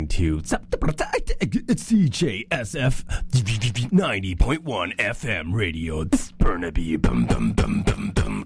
To CJSF 90.1 FM radio. Burnaby. Bum, bum, bum, bum, bum.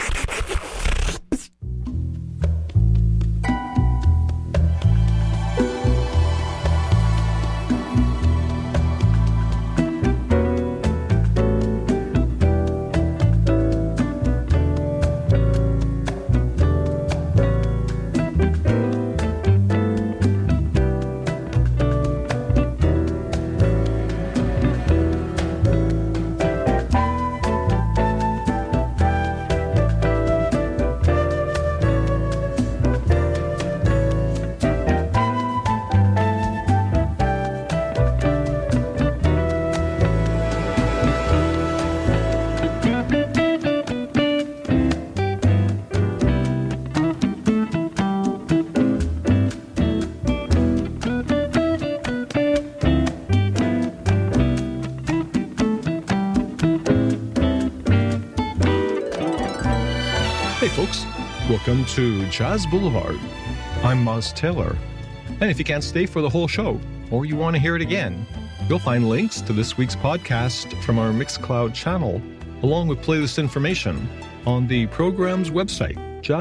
Welcome to Jazz Boulevard. I'm Moz Taylor. And if you can't stay for the whole show, or you want to hear it again, you'll find links to this week's podcast from our Mixcloud channel, along with playlist information on the program's website,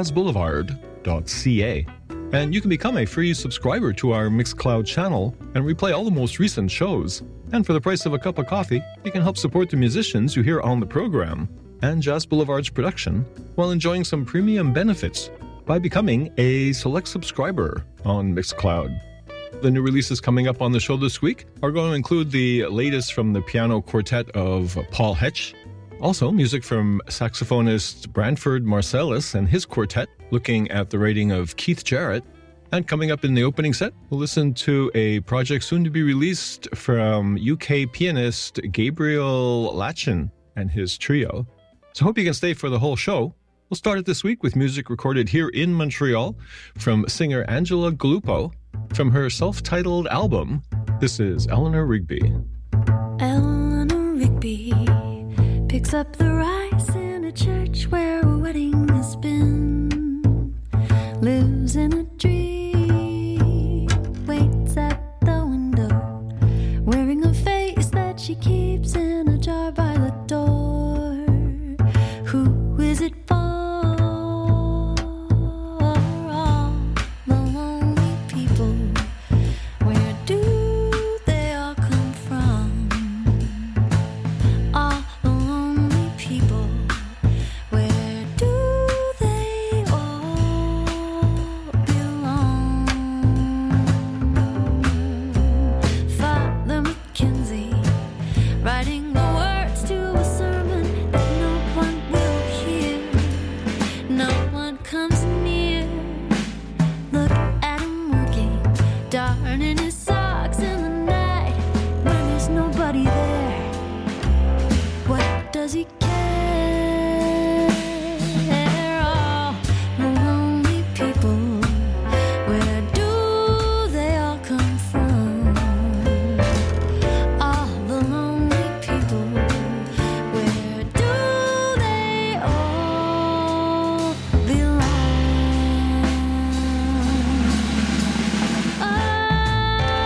jazzboulevard.ca. And you can become a free subscriber to our Mixcloud channel and replay all the most recent shows. And for the price of a cup of coffee, you can help support the musicians you hear on the program and Jazz Boulevard's production while enjoying some premium benefits by becoming a select subscriber on Mixcloud. The new releases coming up on the show this week are going to include the latest from the piano quartet of Paul Hetch, also music from saxophonist Branford Marsalis and his quartet, looking at the writing of Keith Jarrett. And coming up in the opening set, we'll listen to a project soon to be released from UK pianist Gabriel Latchin and his trio. So hope you can stay for the whole show. We'll start it this week with music recorded here in Montreal from singer Angela Galuppo from her self-titled album. This is Eleanor Rigby. Eleanor Rigby picks up the rice in a church where a wedding has been. Lives in a dream, waits at the window, wearing a face that she keeps in a jar by the door. Who is it for? All the lonely people. Where do they all come from? All the lonely people. Where do they all belong? Father Mackenzie writing the words to a sermon that no one will hear. No one comes near. Look at him working, darning his socks in the night when there's nobody there. What does he care? All the lonely people. Where do they all come from? All the lonely people. Where do they all belong? Oh,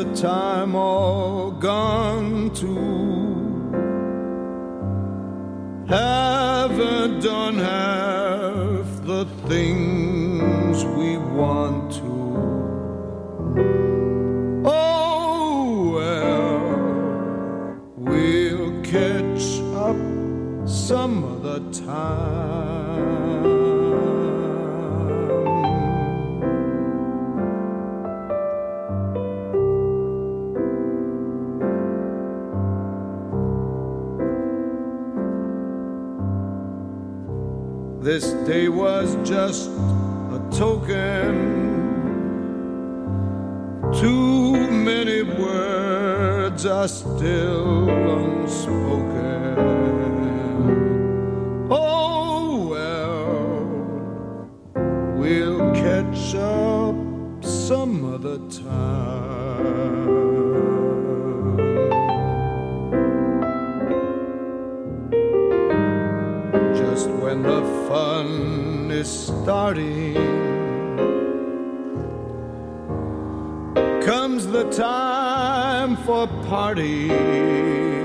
the time all gone too? Haven't done half the things we want to. Oh well, we'll catch up some other time. This day was just a token. Too many words are still unspoken. Oh well, we'll catch up some other time. Just when the fun is starting, comes the time for parting.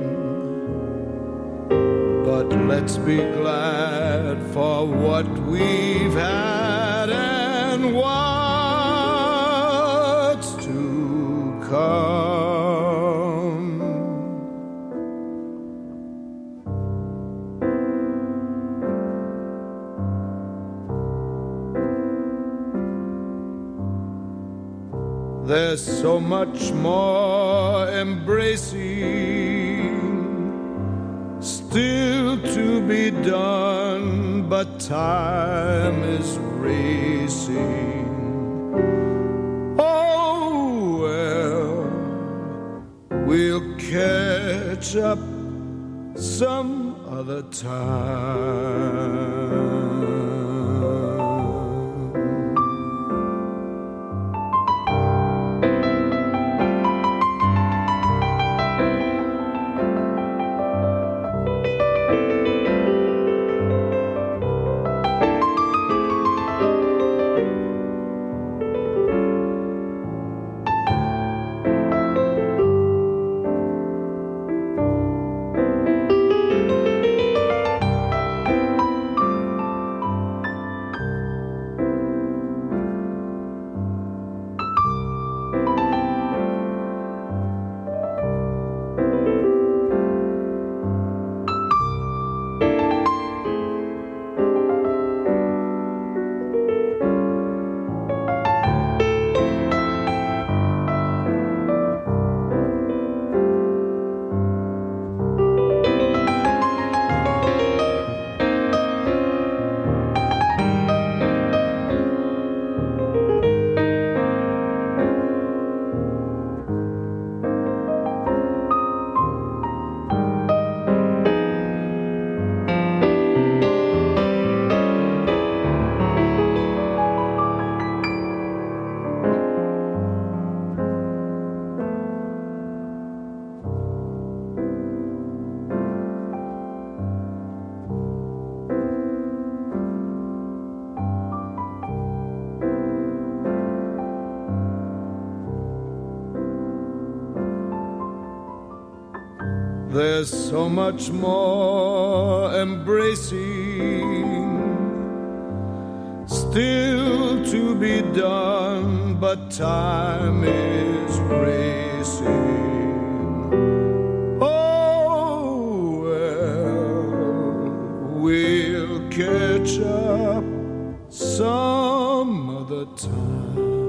But let's be glad for what we've had and what's to come. There's so much more embracing still to be done, but time is racing. Oh well, we'll catch up some other time. There's so much more embracing still to be done, but time is racing. Oh well, we'll catch up some other time.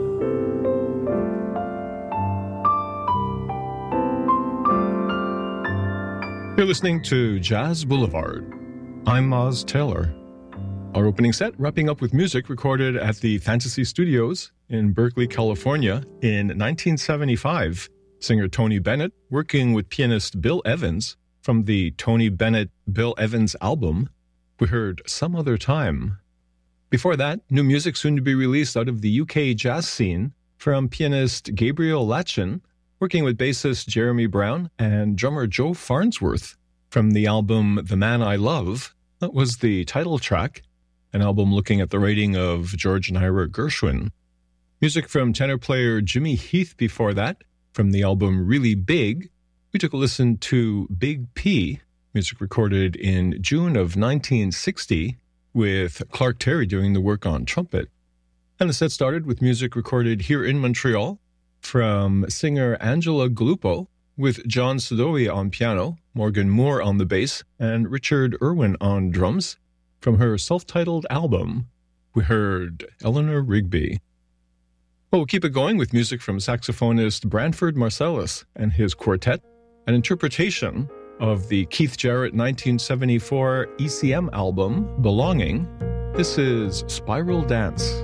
You're listening to Jazz Boulevard. I'm Moz Taylor. Our opening set wrapping up with music recorded at the Fantasy Studios in Berkeley, California in 1975. Singer Tony Bennett working with pianist Bill Evans from the Tony Bennett Bill Evans album. We heard Some Other Time. Before that, new music soon to be released out of the UK jazz scene from pianist Gabriel Latchin, working with bassist Jeremy Brown and drummer Joe Farnsworth from the album The Man I Love. That was the title track, an album looking at the writing of George and Ira Gershwin. Music from tenor player Jimmy Heath before that, From the album Really Big, we took a listen to Big P, music recorded in June of 1960, with Clark Terry doing the work on trumpet. And the set started with music recorded here in Montreal from singer Angela Galuppo, with John Sadowi on piano, Morgan Moore on the bass, and Richard Irwin on drums. From her self-titled album, we heard Eleanor Rigby. Well, we'll keep it going with music from saxophonist Branford Marsalis and his quartet, an interpretation of the Keith Jarrett 1974 ECM album, Belonging. This is Spiral Dance.